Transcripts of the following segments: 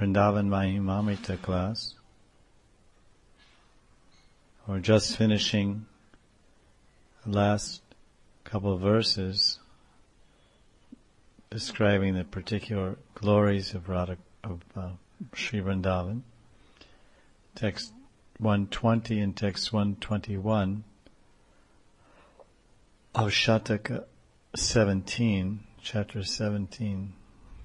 Vrindavan Mahimamrita class. We're just finishing the last couple of verses describing the particular glories of Sri Vrindavan. Text 120 and text 121 of Shataka 17, chapter 17.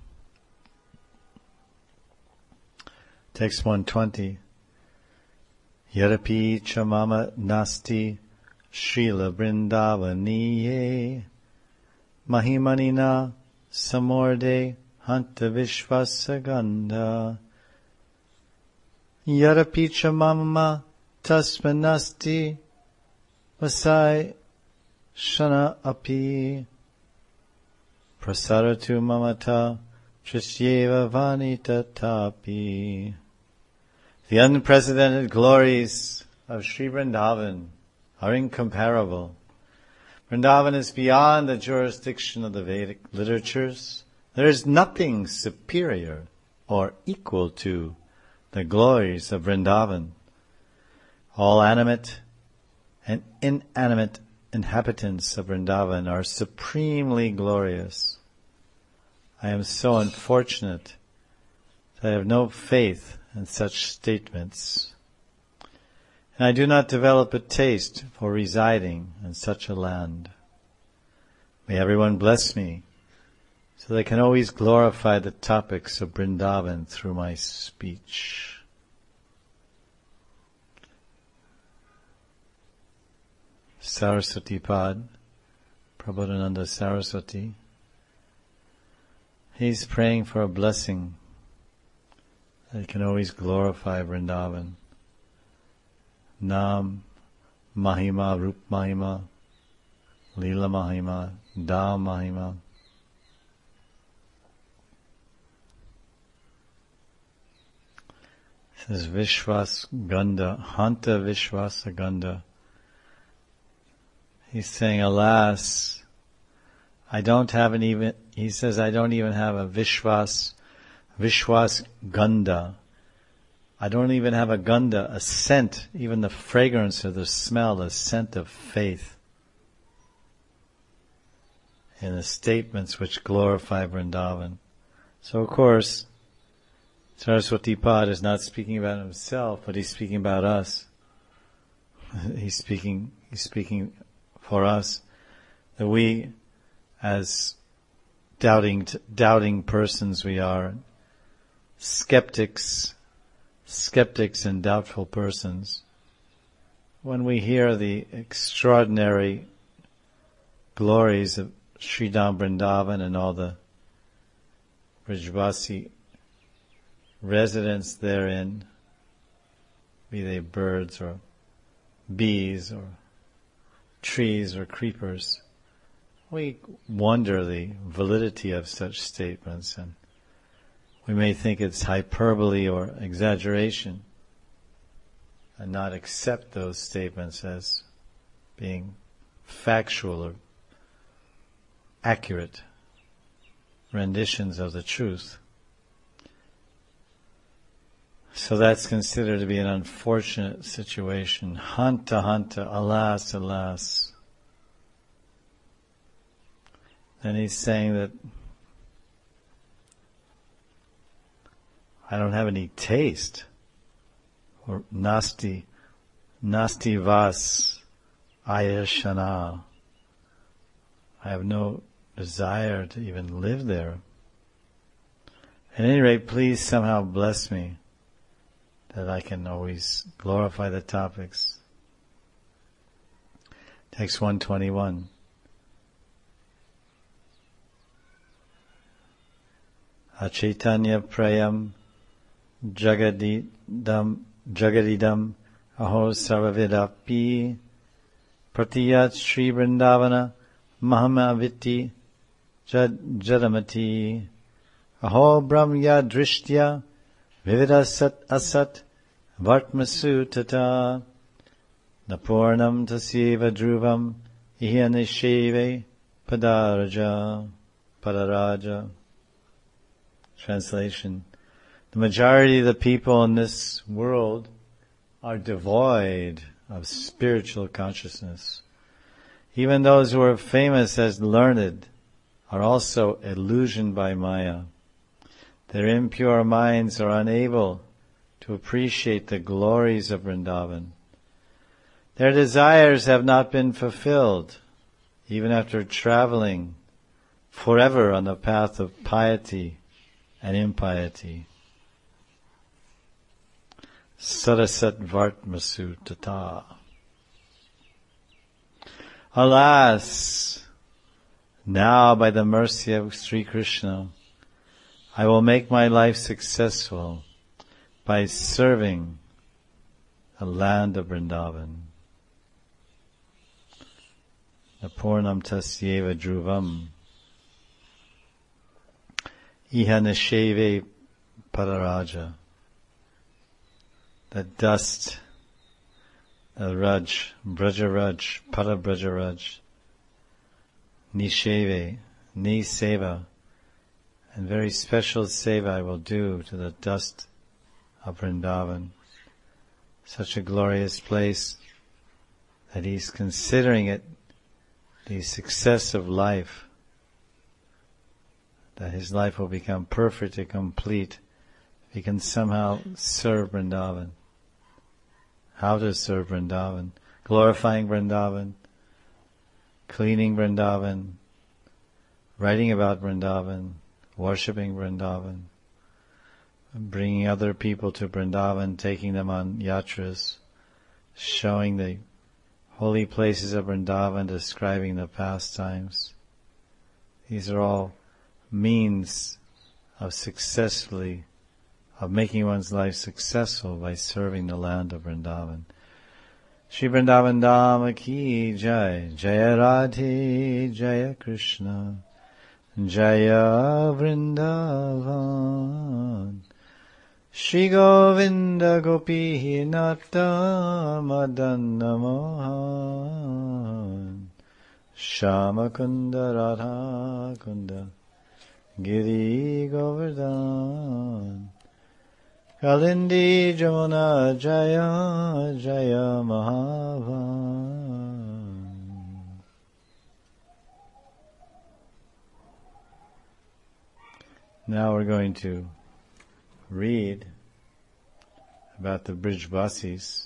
Text 120. Yadapi chamama nasti Srila Vrindavaniye Mahimanina samorde hanta vishvasagandha Yadapi chamama tasmanasti vasai shana api prasaratu mamata trishyeva vanita tapi. The unprecedented glories of Sri Vrindavan are incomparable. Vrindavan is beyond the jurisdiction of the Vedic literatures. There is nothing superior or equal to the glories of Vrindavan. All animate and inanimate inhabitants of Vrindavan are supremely glorious. I am so unfortunate that I have no faith in such statements, and I do not develop a taste for residing in such a land. May everyone bless me, so that I can always glorify the topics of Vrindavan through my speech. Saraswati Pad, Prabodhananda Saraswati, he's praying for a blessing that he can always glorify Vrindavan. Nam Mahima, Rup Mahima, Leela Mahima, Da Mahima. This is Vishwas Gandha, Hanta Vishwasa Gandha. He's saying, alas, I don't even have a Vishwas Gandha. I don't even have a Gandha, a scent, even the fragrance or the smell, the scent of faith in the statements which glorify Vrindavan. So of course, Saraswati Pad is not speaking about himself, but he's speaking about us. He's speaking for us, that we, as doubting persons we are, skeptics and doubtful persons, when we hear the extraordinary glories of Sri Dham Vrindavan and all the Brijvasi residents therein, be they birds or bees or trees or creepers, we wonder the validity of such statements, and we may think it's hyperbole or exaggeration and not accept those statements as being factual or accurate renditions of the truth. So that's considered to be an unfortunate situation. Hanta, hanta, alas, alas. Then he's saying that I don't have any taste, or nasti vas ayashana. I have no desire to even live there. At any rate, please somehow bless me that I can always glorify the topics. Text 121. Achaitanya prayam jagadidam aho sarvavidapi pratiyat Sri Vrindavana mahamaviti jadamati aho brahmya drishtya vividasat asat vartmasu tata napurnam tasyeva dhruvam ihanisheve padaraja. Translation: The majority of the people in this world are devoid of spiritual consciousness. Even those who are famous as learned are also illusioned by Maya. Their impure minds are unable to appreciate the glories of Vrindavan. Their desires have not been fulfilled, even after traveling forever on the path of piety and impiety. Sarasat Vartmasu Tata. Alas, now by the mercy of Sri Krishna, I will make my life successful by serving the land of Vrindavan. Napurnam tasyeva dhruvam iha nisheve pararaja. The dust, the Raj, Braja Raj, Para Braja Raj, Nisheve, Ni Seva, and very special seva I will do to the dust of Vrindavan. Such a glorious place that he's considering it the success of life, that his life will become perfect and complete if he can somehow serve Vrindavan. How to serve Vrindavan? Glorifying Vrindavan, cleaning Vrindavan, writing about Vrindavan, worshipping Vrindavan, bringing other people to Vrindavan, taking them on yatras, showing the holy places of Vrindavan, describing the pastimes. These are all means of making one's life successful by serving the land of Vrindavan. Shri Vrindavan Dham ki jai, Jaya Radhe, Jaya Krishna, Jaya Vrindavan. Shri Govinda Gopi Nata Madana Mohan, Shama Kunda Radha Kunda Giri Govardhan, Kalindi Jamuna Jaya Jaya Mahavan. Now we're going to read about the Brijvasis.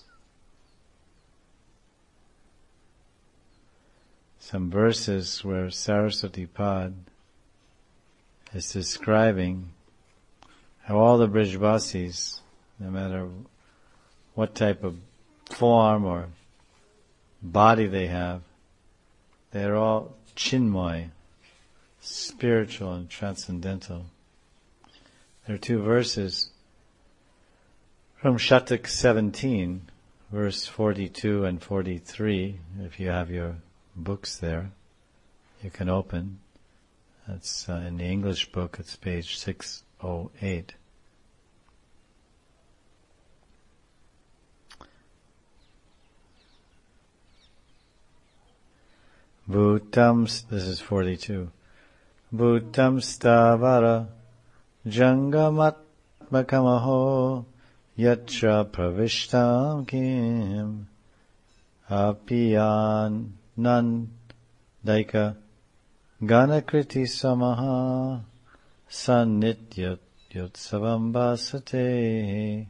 Some verses where Saraswati Pad is describing how all the Brijvasis, no matter what type of form or body they have, they're all Chinmoy, spiritual and transcendental. There are two verses from Shatak 17, verse 42 and 43. If you have your books there, you can open. That's in the English book, it's page 608. Bhutam, this is 42. Bhutam stavara jangamatmakamaho yatra pravishtam kim apiyan nandaika ganakriti samaha sannityat yotsavam basate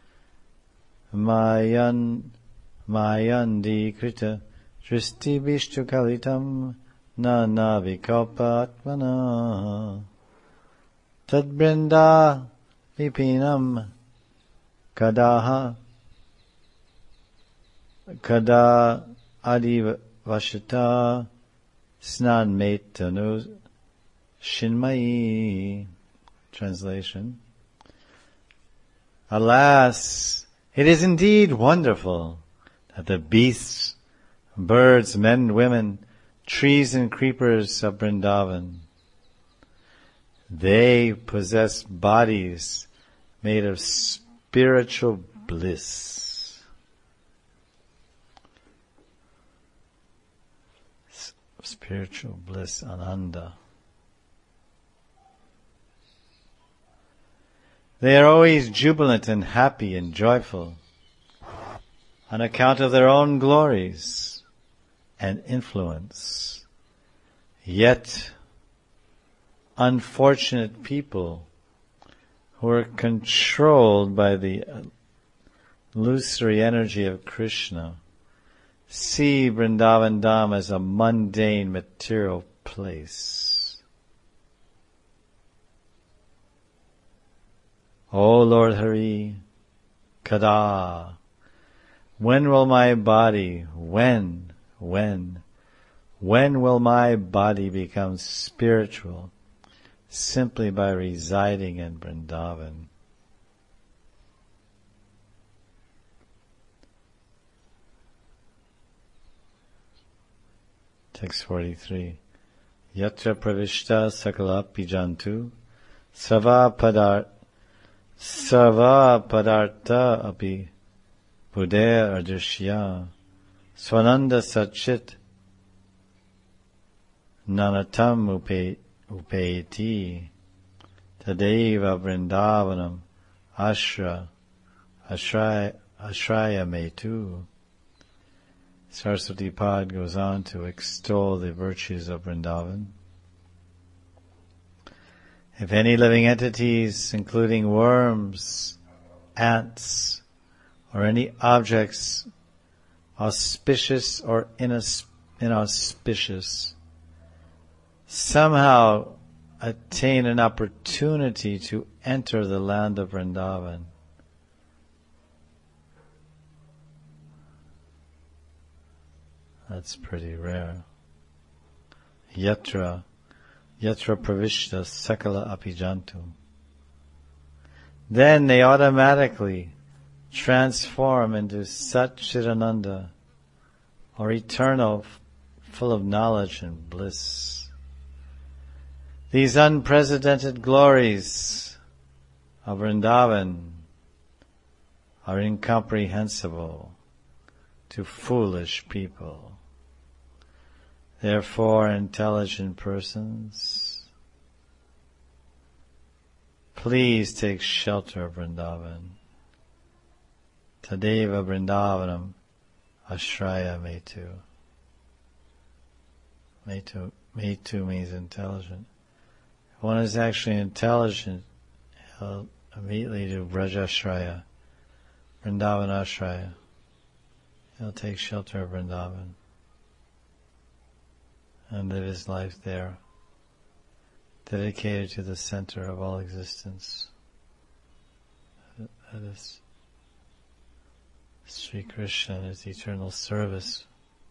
mayandi krita Dristi Bishtu Kalitam Nana Vikalpatmana Tadbrinda Vipinam Kada Adi Vashata Snan Metanu Shinmai. Translation. Alas, it is indeed wonderful that the beasts, birds, men, women, trees and creepers of Vrindavan, they possess bodies made of spiritual bliss. Spiritual bliss, ananda. They are always jubilant and happy and joyful on account of their own glories and influence. Yet, unfortunate people who are controlled by the illusory energy of Krishna see Vrindavan Dham as a mundane material place. O Lord Hari, Kada, when will my body, when will my body become spiritual simply by residing in Vrindavan? Text 43. Yatra pravishta sakala pijantu sarva padartha api buddhe ardishya swananda sachit nanatam upeti tadeva vrindavanam ashraya metu. Saraswati Pad goes on to extol the virtues of Vrindavan. If any living entities, including worms, ants, or any objects, auspicious or inauspicious, somehow attain an opportunity to enter the land of Vrindavan, that's pretty rare. Yatra pravishta sakala apijantu. Then they automatically transform into Sat Chidananda, or eternal, full of knowledge and bliss. These unprecedented glories of Vrindavan are incomprehensible to foolish people. Therefore, intelligent persons, please take shelter of Vrindavan. Tadeva Vrindavanam ashraya metu. Metu means intelligent. If one is actually intelligent, he'll immediately do Vrajashraya, Vrindavan ashraya. He'll take shelter of Vrindavan and live his life there, dedicated to the center of all existence. That is Sri Krishna and his eternal service.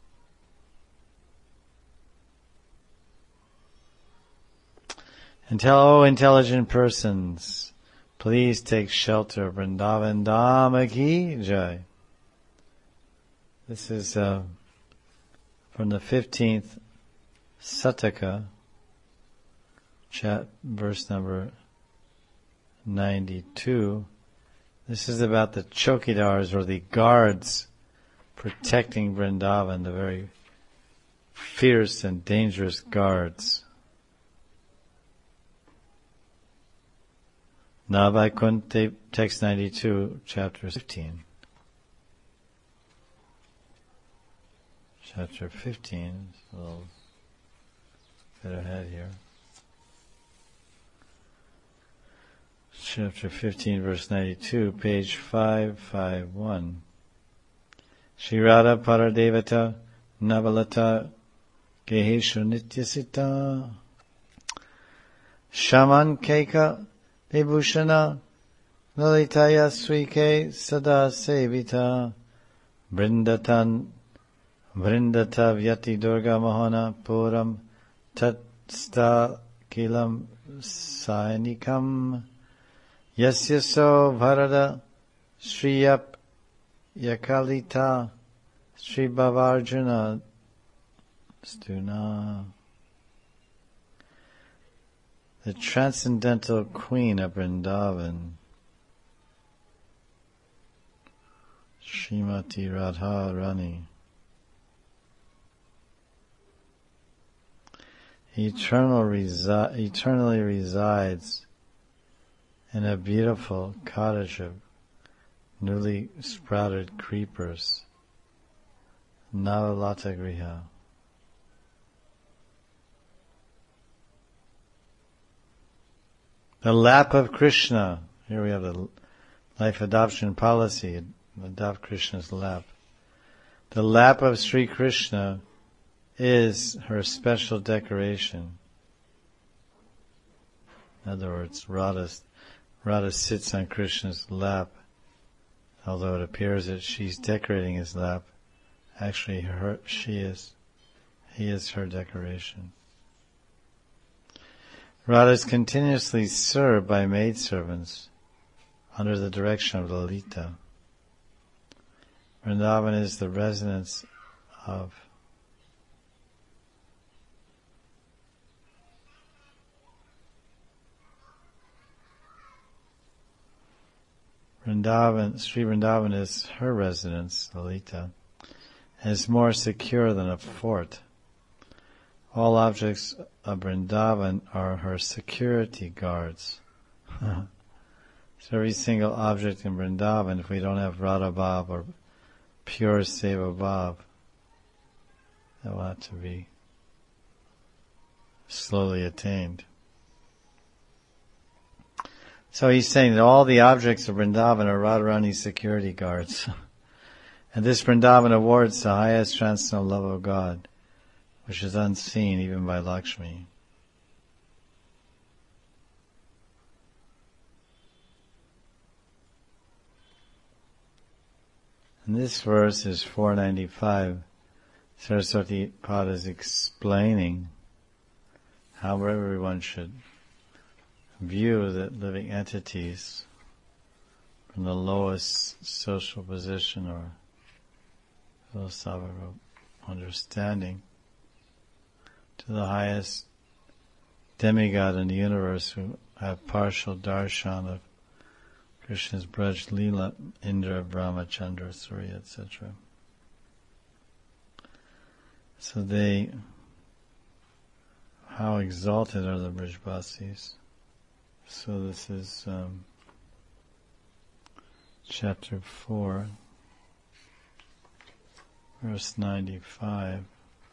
And tell, O intelligent persons, please take shelter of Vrindavan Dham ki jai. This is from the 15th Sataka, verse number 92. This is about the chokidars, or the guards protecting Vrindavan, the very fierce and dangerous guards. Navaikunt, text 92, chapter 15. Chapter 15, a little bit ahead here. Chapter 15, verse 92, page 551. Shri Radha Paradevata Navalata Geheshu Nityasita Shaman Keka Vibhushana Lalitaya Swike Sada Sevita Vrindata Vyati Durga Mohana Puram Tatsta Kilam Sainikam Yasya So Bharada Shriyap Yakalita Sri Bhavarjuna Stuna. The transcendental queen of Vrindavan, Srimati Radha Rani, eternally resides in a beautiful cottage of newly sprouted creepers, Navalata Griha. The lap of Krishna. Here we have the life adoption policy. Adopt Krishna's lap. The lap of Sri Krishna is her special decoration. In other words, Radha sits on Krishna's lap. Although it appears that she's decorating his lap, actually he is her decoration. Radha is continuously served by maidservants under the direction of Lalita. Vrindavan is the residence of Vrindavan. Sri Vrindavan is her residence, Lalita, and is more secure than a fort. All objects of Vrindavan are her security guards. So every single object in Vrindavan, if we don't have Radha Bhav or pure Seva Bhav, that will have to be slowly attained. So he's saying that all the objects of Vrindavan are Radharani's security guards. And this Vrindavan awards the highest transcendental love of God, which is unseen even by Lakshmi. And this verse is 495. Saraswati Pada is explaining how everyone should view the living entities from the lowest social position or philosophical understanding to the highest demigod in the universe who have partial darshan of Krishna's Braj Leela, Indra, Brahma, Chandra, Surya, etc. So how exalted are the Brijbasis? So this is chapter 4, verse 95.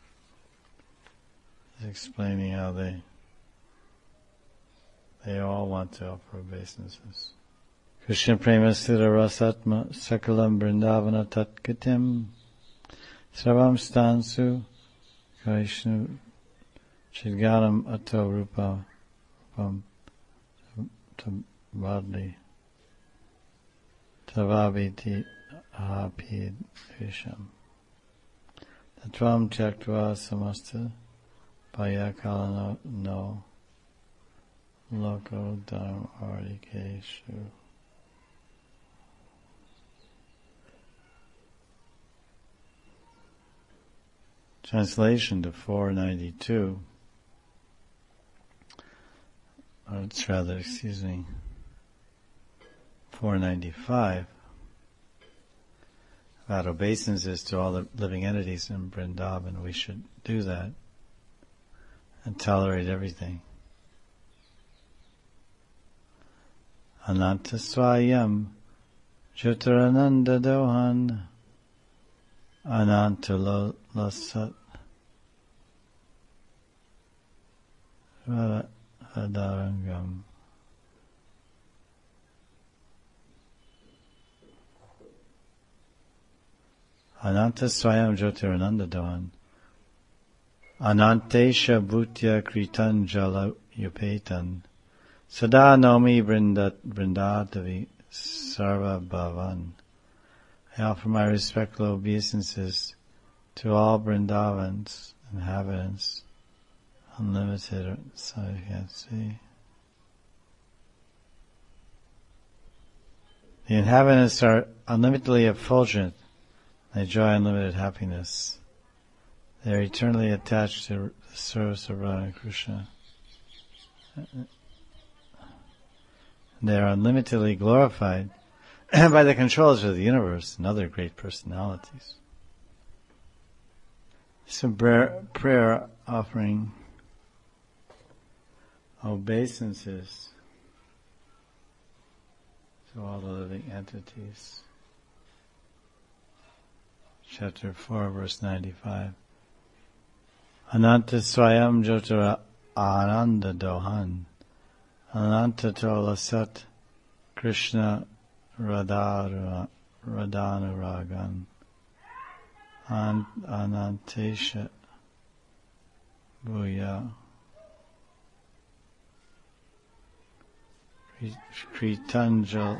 It's explaining how they all want to offer obeisances. Krishna prema sthira rasatma sakalam brindavana tatkatim sarvam stansu Vaishnu chidganam ato rupa tabadli tavabiti ahapid visham tatvam chaktva samasta payakalano no loko dharma arikeshu. Translation to 492, or it's rather, 495, about obeisances to all the living entities in Vrindavan. We should do that and tolerate everything. Ananta Swayam Jyotirananda Dohan Ananta Lasat Adarangam. Ananta Swayam Jyotirananda Dohan Anantesha Bhutya Kritanjala Yupetan Sada Nomi Vrindadavi Sarva Bhavan. I offer my respectful obeisances to all Vrindavans inhabitants, unlimited, so you can't see. The inhabitants are unlimitedly effulgent. They enjoy unlimited happiness. They are eternally attached to the service of Radha and Krishna. They are unlimitedly glorified by the controllers of the universe and other great personalities. Some prayer offering obeisances to all the living entities. Chapter 4, verse 95. Ananta Swayam Jyotira Ananda Dohan Ananta Tola Sat Krishna Radhanuragan Anantesha Bhuya Kritanjal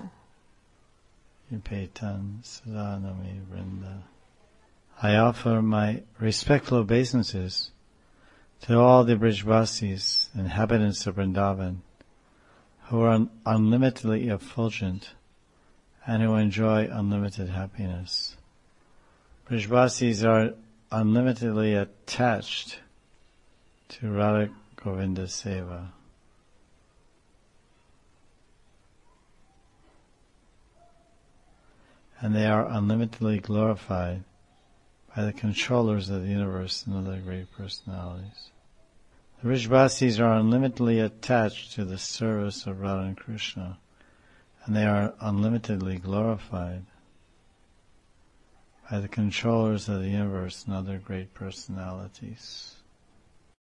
Ipetan Sadanami Vrinda. I offer my respectful obeisances to all the Brijvasis, inhabitants of Vrindavan, who are unlimitedly effulgent and who enjoy unlimited happiness. Brijvasis are unlimitedly attached to Radha Govinda Seva. And they are unlimitedly glorified by the controllers of the universe and other great personalities. The Brijvasis are unlimitedly attached to the service of Radha and Krishna, and they are unlimitedly glorified by the controllers of the universe and other great personalities.